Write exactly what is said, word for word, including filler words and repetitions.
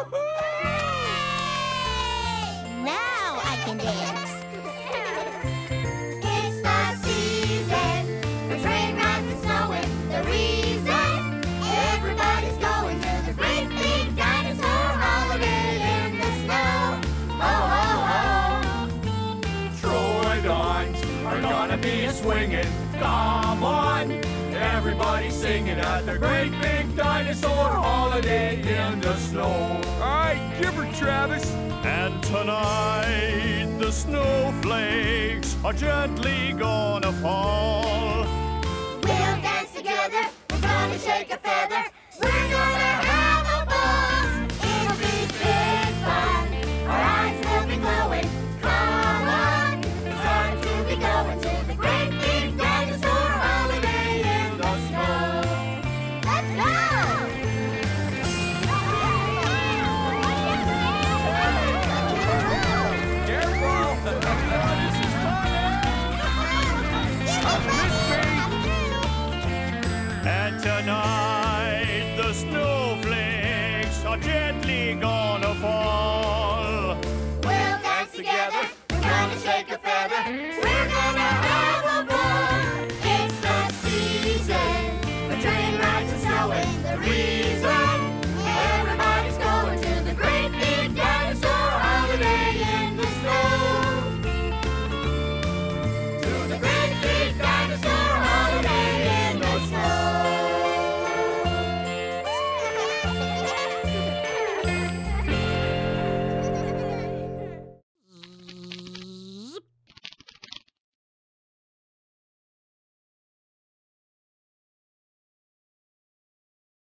Now I can dance. It's the season for train rides and snowing. The reason everybody's going to the great big dinosaur holiday in the snow. Ho, ho, ho. Troodons are gonna be a swinging. Come on, everybody singing at the great big dinosaur holiday in the snow. All right, give her, Travis. And tonight the snowflakes are gently gonna fall. We'll dance together, we're gonna shake a feather, we're gonna have a ball. It'll be big fun, our eyes will be glowing. Come on, it's time to be going to the great big dinosaur holiday in the snow. Let's go! Careful. This is fun. And tonight the snowflakes are gently gonna fall. We'll dance together, we're gonna shake a feather, we're gonna have a ball. It's the season for train rides and snowing. The reason